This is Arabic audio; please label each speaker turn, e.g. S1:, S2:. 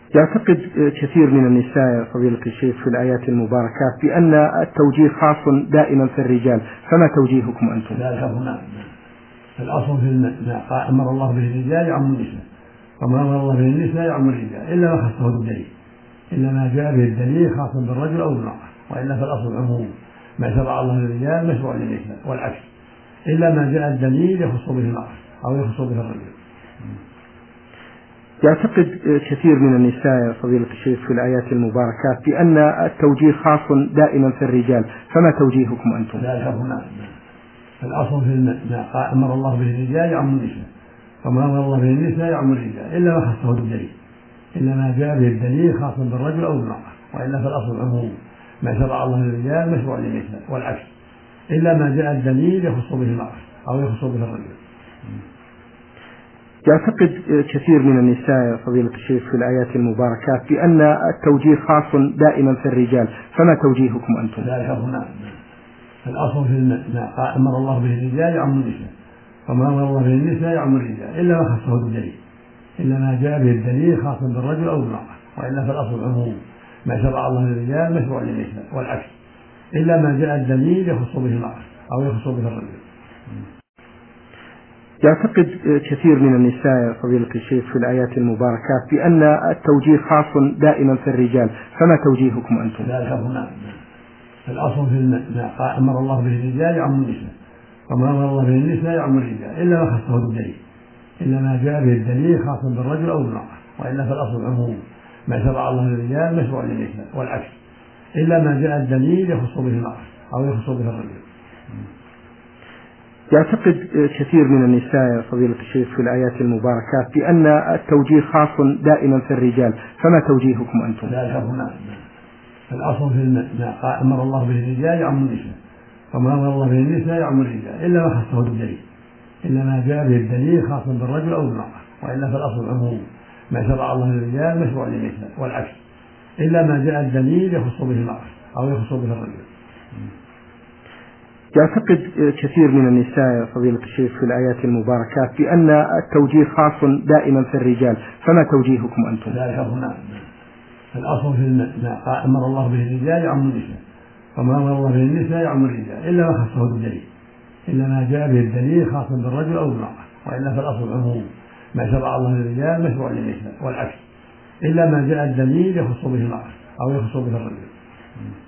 S1: يعتقد كثير من النساء يا فضيلة الشيخ في الآيات المباركات بأن التوجيه خاص دائما في الرجال، فما توجيهكم أنتم؟
S2: ذلك هنا الأصل في ما أمر الله به الرجال يعم النساء، وما أمر الله به النساء يعم الرجال إلا ما خصه بالدليل، إلا ما جاء به الدليل خاص بالرجل أو بالمرأة، وإلا فالأصل العموم، ما شرع الله للرجال مشروع للنساء والعكس، إلا ما جاء الدليل يخص به المرأة أو يخص به الرجل.
S1: يعتقد كثير من النساء يا فضيلة الشيخ في الآيات المباركات بأن التوجيه خاص دائما في الرجال، فما توجيهكم أنتم؟
S2: ذلك هنا الأصل في ما أمر الله به الرجال يعم النساء، وما أمر الله به النساء يعم الرجال إلا ما خصه بالدليل، إلا ما جاء به الدليل خاص بالرجل أو بالمرأة، وإلا فالأصل العموم، ما شرع الله للرجال مشروع للنساء والعكس، إلا ما جاء الدليل يخص به المرأة أو يخص به الرجل.
S1: يعتقد كثير من النساء يا فضيلة الشيخ في الآيات المباركات بأن التوجيه خاص دائما في الرجال، فما توجيهكم أنتم؟
S2: ذلك هنا الأصل في ما أمر الله به الرجال يعم النساء، وما أمر الله به النساء يعم الرجال إلا ما خصه بالدليل، إلا ما جاء به الدليل خاص بالرجل أو بالمرأة، وإلا فالأصل العموم، ما شرع الله للرجال مشروع للنساء والعكس، إلا ما جاء الدليل يخص به المرأة أو يخص به الرجل.
S1: يعتقد كثير من النساء يا فضيلة الشيخ في الآيات المباركات بأن التوجيه خاص دائما في الرجال، فما توجيهكم أنتم؟
S2: ذلك هنا الأصل في ما أمر الله به الرجال يعم النساء، وما أمر الله به النساء يعم الرجال إلا ما خصه بالدليل، إلا ما جاء به الدليل خاص بالرجل أو بالمرأة، وإلا فالأصل العموم، ما شرع الله للرجال مشروع للنساء والعكس، إلا ما جاء الدليل يخص به المرأة أو يخص به الرجل.
S1: يعتقد كثير من النساء يا فضيلة الشيخ في الآيات المباركات بأن التوجيه خاص دائما في الرجال، فما توجيهكم أنتم؟
S2: ذلك هنا الأصل في ما أمر الله به الرجال يعم النساء، وما أمر الله به النساء يعم الرجال إلا ما خصه بالدليل، إلا ما جاء به الدليل خاص بالرجل أو بالمرأة، وإلا فالأصل العموم، ما شرع الله للرجال مشروع للنساء والعكس، إلا ما جاء الدليل يخص به المرأة أو يخص به الرجل.
S1: يعتقد كثير من النساء يا فضيلة الشيخ في الآيات المباركات بأن التوجيه خاص دائما في الرجال، فما توجيهكم أنتم؟
S2: ذلك هنا الأصل في ما أمر الله به الرجال يعم النساء، وما أمر الله به النساء يعم الرجال إلا ما خصه بالدليل، إلا ما جاء به الدليل خاص بالرجل أو بالمرأة، وإلا فالأصل العموم، ما شرع الله للرجال مشروع للنساء والعكس، إلا ما جاء الدليل يخص به المرأة أو يخص به الرجل.